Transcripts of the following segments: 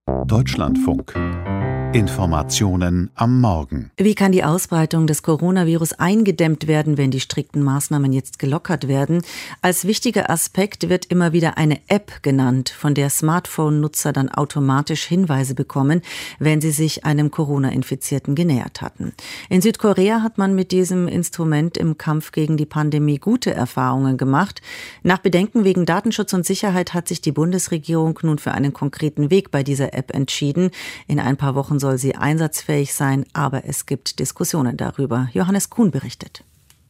Deutschlandfunk. Informationen am Morgen. Wie kann die Ausbreitung des Coronavirus eingedämmt werden, wenn die strikten Maßnahmen jetzt gelockert werden? Als wichtiger Aspekt wird immer wieder eine App genannt, von der Smartphone-Nutzer dann automatisch Hinweise bekommen, wenn sie sich einem Corona-Infizierten genähert hatten. In Südkorea hat man mit diesem Instrument im Kampf gegen die Pandemie gute Erfahrungen gemacht. Nach Bedenken wegen Datenschutz und Sicherheit hat sich die Bundesregierung nun für einen konkreten Weg bei dieser App entschieden. In ein paar Wochen soll sie einsatzfähig sein, aber es gibt Diskussionen darüber. Johannes Kuhn berichtet.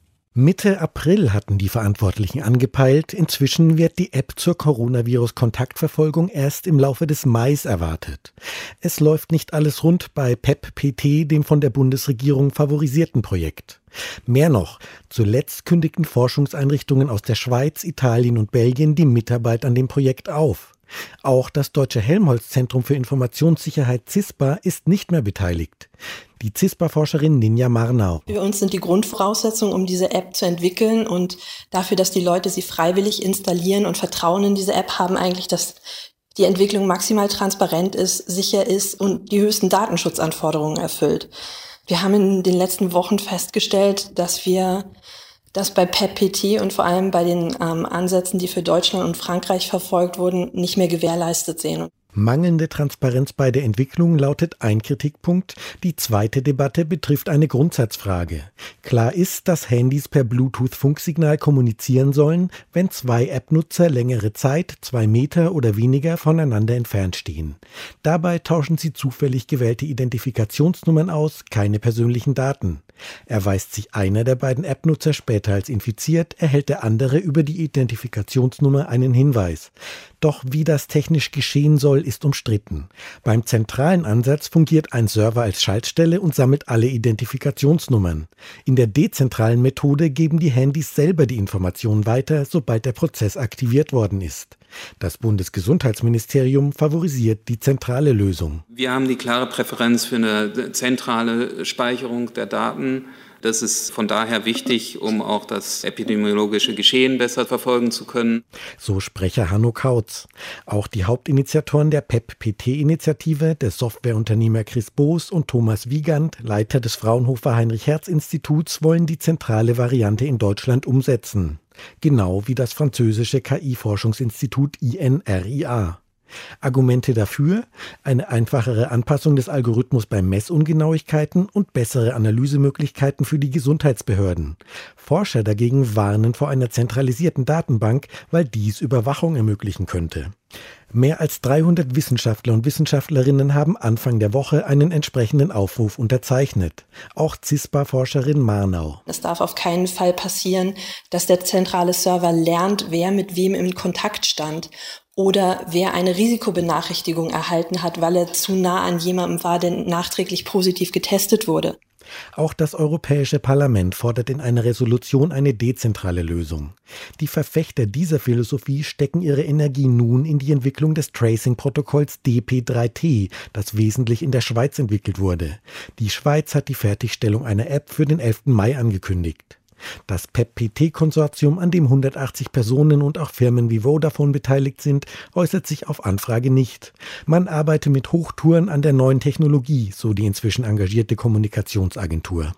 Mitte April hatten die Verantwortlichen angepeilt. Inzwischen wird die App zur Coronavirus-Kontaktverfolgung erst im Laufe des Mai erwartet. Es läuft nicht alles rund bei PEP-PT, dem von der Bundesregierung favorisierten Projekt. Mehr noch, zuletzt kündigten Forschungseinrichtungen aus der Schweiz, Italien und Belgien die Mitarbeit an dem Projekt auf. Auch das Deutsche Helmholtz-Zentrum für Informationssicherheit CISPA ist nicht mehr beteiligt. Die CISPA-Forscherin Ninja Marnau. Für uns sind die Grundvoraussetzungen, um diese App zu entwickeln und dafür, dass die Leute sie freiwillig installieren und Vertrauen in diese App haben, eigentlich, dass die Entwicklung maximal transparent ist, sicher ist und die höchsten Datenschutzanforderungen erfüllt. Wir haben in den letzten Wochen festgestellt, dass wir das bei PEP-PT und vor allem bei den Ansätzen, die für Deutschland und Frankreich verfolgt wurden, nicht mehr gewährleistet sehen. Mangelnde Transparenz bei der Entwicklung lautet ein Kritikpunkt. Die zweite Debatte betrifft eine Grundsatzfrage. Klar ist, dass Handys per Bluetooth-Funksignal kommunizieren sollen, wenn zwei App-Nutzer längere Zeit, 2 Meter oder weniger voneinander entfernt stehen. Dabei tauschen sie zufällig gewählte Identifikationsnummern aus, keine persönlichen Daten. Erweist sich einer der beiden App-Nutzer später als infiziert, erhält der andere über die Identifikationsnummer einen Hinweis. Doch wie das technisch geschehen soll, ist umstritten. Beim zentralen Ansatz fungiert ein Server als Schaltstelle und sammelt alle Identifikationsnummern. In der dezentralen Methode geben die Handys selber die Informationen weiter, sobald der Prozess aktiviert worden ist. Das Bundesgesundheitsministerium favorisiert die zentrale Lösung. Wir haben die klare Präferenz für eine zentrale Speicherung der Daten. Das ist von daher wichtig, um auch das epidemiologische Geschehen besser verfolgen zu können. So Sprecher Hanno Kautz. Auch die Hauptinitiatoren der PEP-PT-Initiative, der Softwareunternehmer Chris Boos und Thomas Wiegand, Leiter des Fraunhofer Heinrich-Hertz-Instituts, wollen die zentrale Variante in Deutschland umsetzen. Genau wie das französische KI-Forschungsinstitut INRIA. Argumente dafür: eine einfachere Anpassung des Algorithmus bei Messungenauigkeiten und bessere Analysemöglichkeiten für die Gesundheitsbehörden. Forscher dagegen warnen vor einer zentralisierten Datenbank, weil dies Überwachung ermöglichen könnte. Mehr als 300 Wissenschaftler und Wissenschaftlerinnen haben Anfang der Woche einen entsprechenden Aufruf unterzeichnet. Auch CISPA-Forscherin Marnau. Es darf auf keinen Fall passieren, dass der zentrale Server lernt, wer mit wem in Kontakt stand oder wer eine Risikobenachrichtigung erhalten hat, weil er zu nah an jemandem war, der nachträglich positiv getestet wurde. Auch das Europäische Parlament fordert in einer Resolution eine dezentrale Lösung. Die Verfechter dieser Philosophie stecken ihre Energie nun in die Entwicklung des Tracing-Protokolls DP3T, das wesentlich in der Schweiz entwickelt wurde. Die Schweiz hat die Fertigstellung einer App für den 11. Mai angekündigt. Das PEP-PT-Konsortium, an dem 180 Personen und auch Firmen wie Vodafone beteiligt sind, äußert sich auf Anfrage nicht. Man arbeite mit Hochtouren an der neuen Technologie, so die inzwischen engagierte Kommunikationsagentur.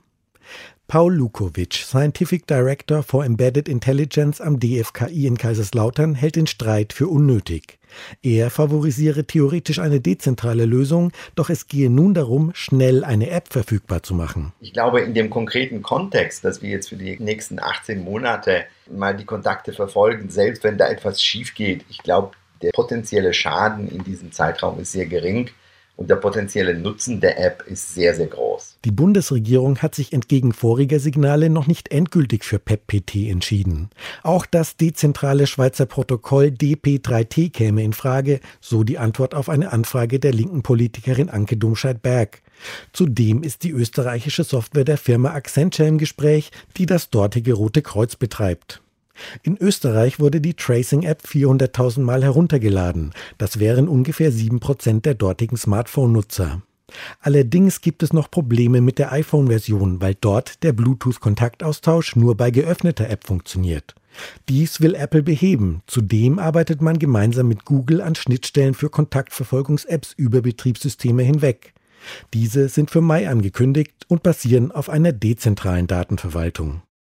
Paul Lukovic, Scientific Director for Embedded Intelligence am DFKI in Kaiserslautern, hält den Streit für unnötig. Er favorisiere theoretisch eine dezentrale Lösung, doch es gehe nun darum, schnell eine App verfügbar zu machen. Ich glaube, in dem konkreten Kontext, dass wir jetzt für die nächsten 18 Monate mal die Kontakte verfolgen, selbst wenn da etwas schief geht, ich glaube, der potenzielle Schaden in diesem Zeitraum ist sehr gering. Und der potenzielle Nutzen der App ist sehr, sehr groß. Die Bundesregierung hat sich entgegen voriger Signale noch nicht endgültig für PEP-PT entschieden. Auch das dezentrale Schweizer Protokoll DP3T käme in Frage, so die Antwort auf eine Anfrage der linken Politikerin Anke Domscheit-Berg. Zudem ist die österreichische Software der Firma Accenture im Gespräch, die das dortige Rote Kreuz betreibt. In Österreich wurde die Tracing-App 400.000 Mal heruntergeladen. Das wären ungefähr 7% der dortigen Smartphone-Nutzer. Allerdings gibt es noch Probleme mit der iPhone-Version, weil dort der Bluetooth-Kontaktaustausch nur bei geöffneter App funktioniert. Dies will Apple beheben. Zudem arbeitet man gemeinsam mit Google an Schnittstellen für Kontaktverfolgungs-Apps über Betriebssysteme hinweg. Diese sind für Mai angekündigt und basieren auf einer dezentralen Datenverwaltung.